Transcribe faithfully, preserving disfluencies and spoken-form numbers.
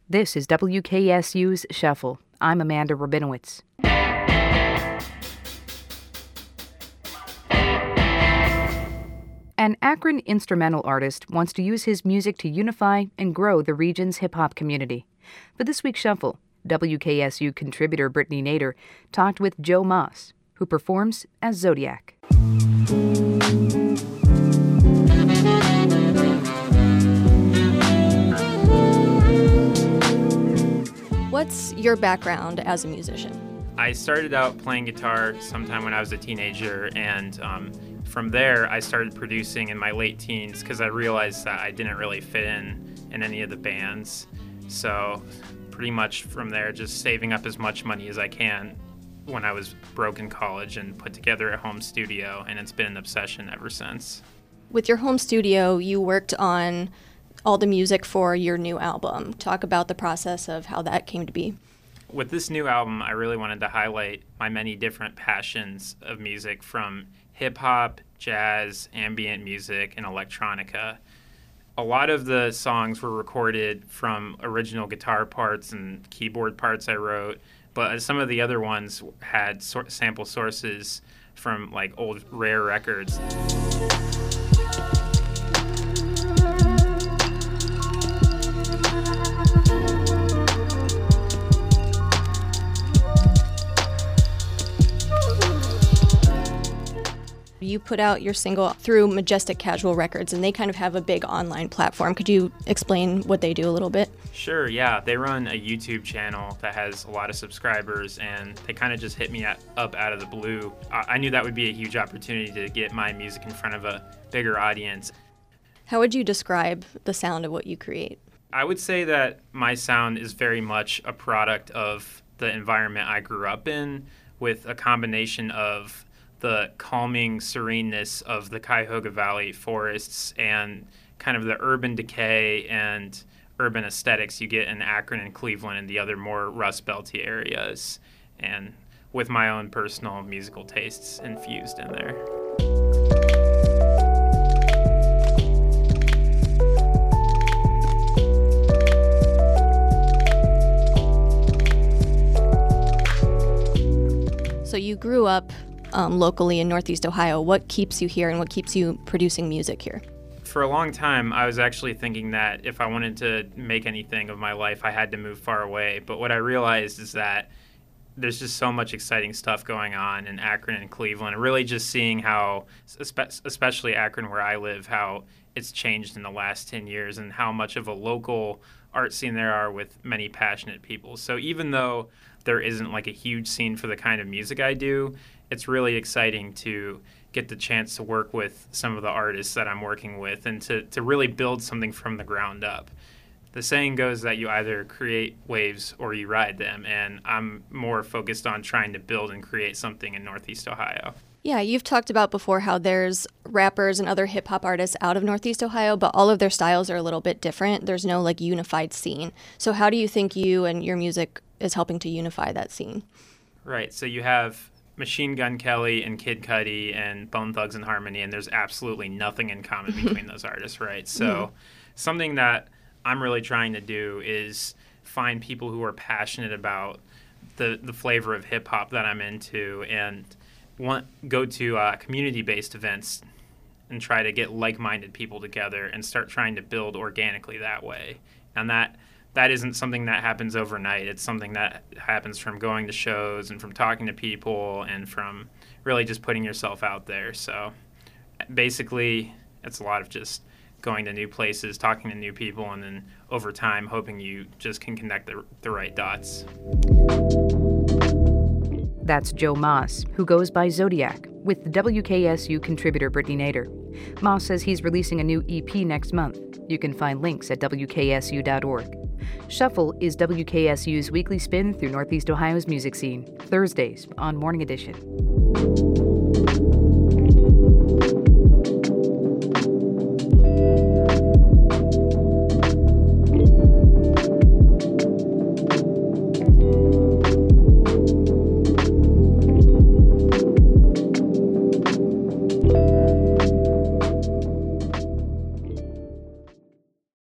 This is W K S U's Shuffle. I'm Amanda Rabinowitz. An Akron instrumental artist wants to use his music to unify and grow the region's hip-hop community. For this week's Shuffle, W K S U contributor Brittany Nader talked with Joe Moss, who performs as Zodiac. What's your background as a musician? I started out playing guitar sometime when I was a teenager, and um, from there I started producing in my late teens because I realized that I didn't really fit in in any of the bands. So pretty much from there, just saving up as much money as I can when I was broke in college and put together a home studio, and it's been an obsession ever since. With your home studio, you worked on all the music for your new album. Talk about the process of how that came to be. With this new album, I really wanted to highlight my many different passions of music, from hip-hop, jazz, ambient music, and electronica. A lot of the songs were recorded from original guitar parts and keyboard parts I wrote, but some of the other ones had sor- sample sources from like old rare records. You put out your single through Majestic Casual Records, and they kind of have a big online platform. Could you explain what they do a little bit? Sure, yeah. They run a YouTube channel that has a lot of subscribers, and they kind of just hit me at, up out of the blue. I, I knew that would be a huge opportunity to get my music in front of a bigger audience. How would you describe the sound of what you create? I would say that my sound is very much a product of the environment I grew up in, with a combination of the calming sereneness of the Cuyahoga Valley forests and kind of the urban decay and urban aesthetics you get in Akron and Cleveland and the other more Rust Belty areas, and with my own personal musical tastes infused in there. So you grew up Um, locally in Northeast Ohio. What keeps you here and what keeps you producing music here? For a long time, I was actually thinking that if I wanted to make anything of my life, I had to move far away. But what I realized is that there's just so much exciting stuff going on in Akron and Cleveland. And really just seeing how, especially Akron where I live, how it's changed in the last ten years and how much of a local art scene there are with many passionate people. So even though there isn't like a huge scene for the kind of music I do, it's really exciting to get the chance to work with some of the artists that I'm working with and to, to really build something from the ground up. The saying goes that you either create waves or you ride them, and I'm more focused on trying to build and create something in Northeast Ohio. Yeah, you've talked about before how there's rappers and other hip-hop artists out of Northeast Ohio, but all of their styles are a little bit different. There's no like unified scene. So how do you think you and your music is helping to unify that scene? Right, so you have Machine Gun Kelly and Kid Cudi and Bone Thugs and Harmony, and there's absolutely nothing in common between those artists, right? So mm-hmm. something that I'm really trying to do is find people who are passionate about the, the flavor of hip-hop that I'm into and want go to uh, community-based events and try to get like-minded people together and start trying to build organically that way. And that that isn't something that happens overnight. It's something that happens from going to shows and from talking to people and from really just putting yourself out there. So basically, it's a lot of just going to new places, talking to new people, and then over time, hoping you just can connect the, the right dots. That's Joe Moss, who goes by Zodiac, with W K S U contributor Brittany Nader. Moss says he's releasing a new E P next month. You can find links at W K S U dot org. Shuffle is W K S U's weekly spin through Northeast Ohio's music scene, Thursdays on Morning Edition.